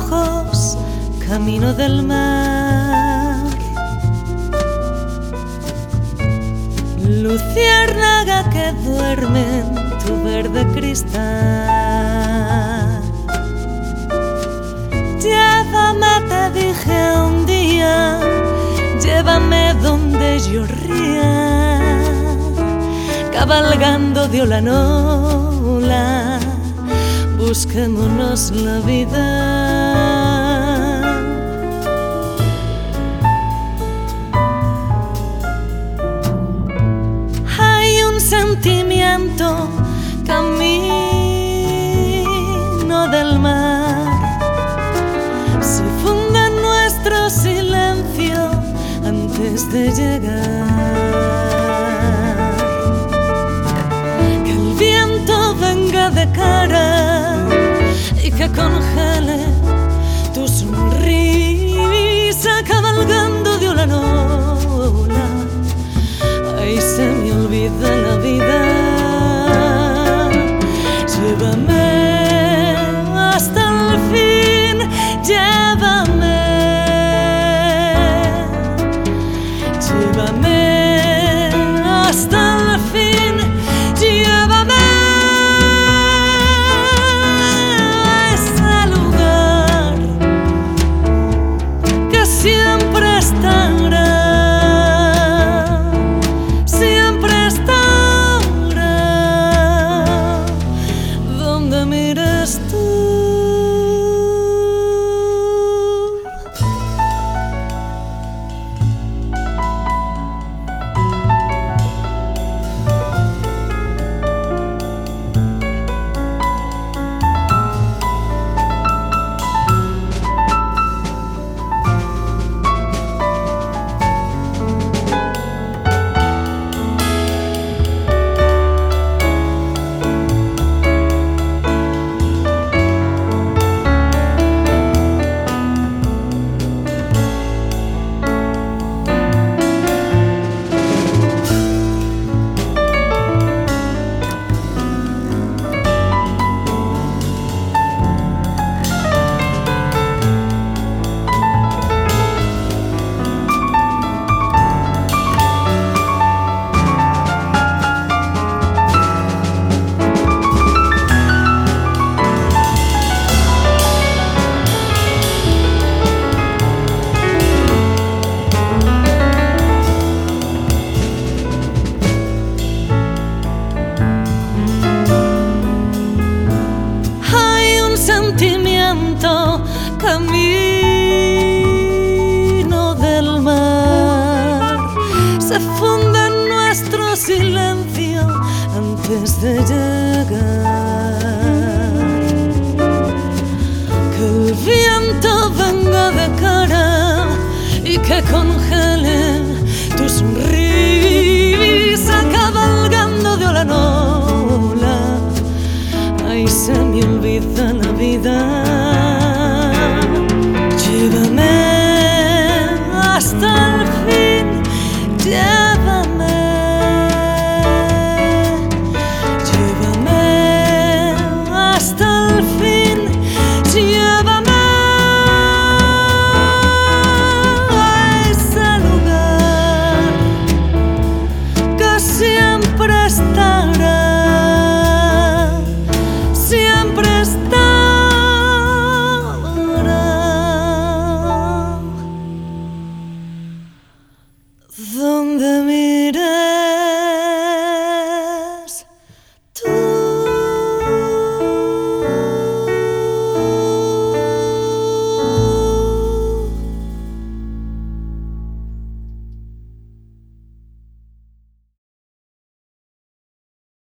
ojos camino del mar. Luciérnaga que duerme en tu verde cristal. Llévame, te dije un día, llévame donde yo ría, cabalgando de ola en ola, busquémonos la vida. Hay un sentimiento, camino del mar, se funde en nuestro silencio antes de llegar. Que el viento venga de cara y que congele tu sonrisa, cabalgando de ola en ola. Ahí se me olvida la vida. Llévame hasta el fin, llévame. Llévame hasta el fin, llévame a ese lugar que siempre estará, siempre estará donde mires tú. Camino del mar, se funde en nuestro silencio antes de llegar. Que el viento venga de cara y que congele tu sonrisa, cabalgando de ola en ola. Ahí se me olvida la vida.